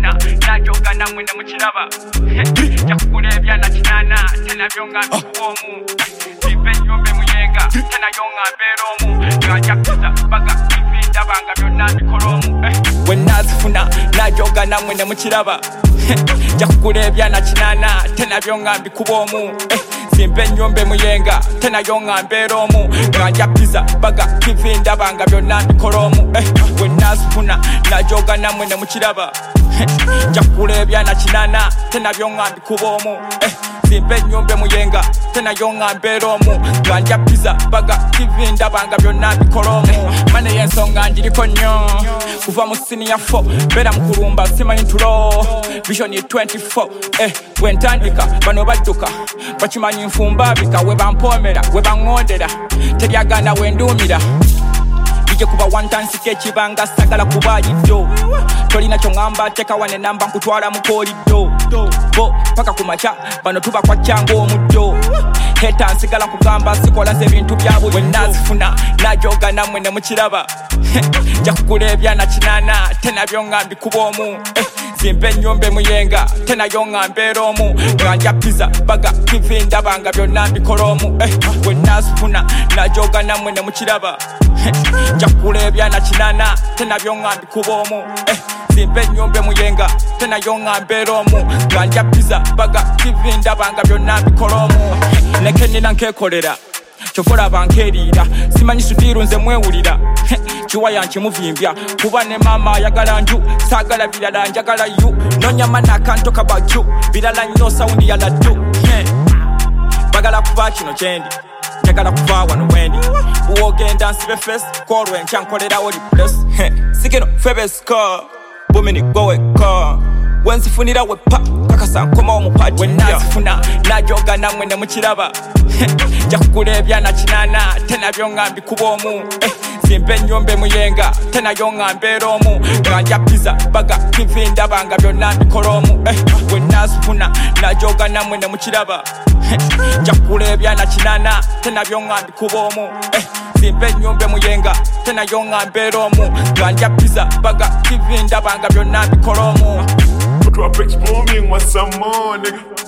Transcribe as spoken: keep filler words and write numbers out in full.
funa najoga namwe ne mukiraba jakukulebya na kinana tena byonga bikuomu bipe nyombe muyenga tena yonga beromu nganja pizza baga bifinda banga byonna bikolomu wenazifuna najoga namwe ne mukiraba jakukulebya na kinana tena byonga bikuomu simpe nyombe muyenga tena yonga beromu nganja pizza baga bifinda banga byonna bikolomu wenazifuna najoga namwe ne mukiraba jakukulebya na kinana tena byonga bikuomu simpe nyombe muyenga tena yonga beromu nganja pizza baga bifinda banga byonna bikolomu mane yensonga njiriko nnyo kuva mu senior four bera mukulumba simanyi ntulo vision twenty-four eh wentandika bano badduka bakimanyi nfumba bika we bampomera we bangondera tebyagana wendumira ije kuba one time sike banga sagala kubayiddo tolina kyongamba teka wane namba nkutwala mukoliddo bo paka kumacha bano tuba kwa chango omuddo heta nsigala kugamba sikola se bintu byabo wenazifuna najoga namwe ne mukiraba jakukulebya na kinana tena byonga bikubomu simpe nyombe muyenga tena yonga beromu nganja pizza baga bifinda banga byonna bikolomu wenazifuna najoga namwe ne mukiraba jakukulebya na kinana tena byonga bikubomu simpe nyombe muyenga tena yonga beromu nganja pizza baga bifinda banga byonna bikolomu nekenina nkekolera chofola bankerira simanyi sudiru nze mwewulira chiwa yanchi muvimbya kuba ne mama yagala nju sagala bilala njagala yu nonyama nakanto kabaju bilala nnyo sound ya laddu bagala kuba kino kyendi njagala kuva wano wendi buwogenda nsibe face kolwe nkyankolera oli bless sikino febeska bumini gowe ka wensifunira we pa kakasa nkoma omupati wenazifuna najoga namwe ne mukiraba jakukulebya na kinana tena byonga bikubomu simpe nyombe muyenga tena yonga beromu nganja pizza baga bifinda banga byonna bikolomu wenazifuna najoga namwe ne mukiraba jakukulebya na kinana tena byonga bikubomu simpe nyombe muyenga tena yonga beromu nganja pizza baga bifinda banga byonna bikolomu Drop X booming, want some more, nigga.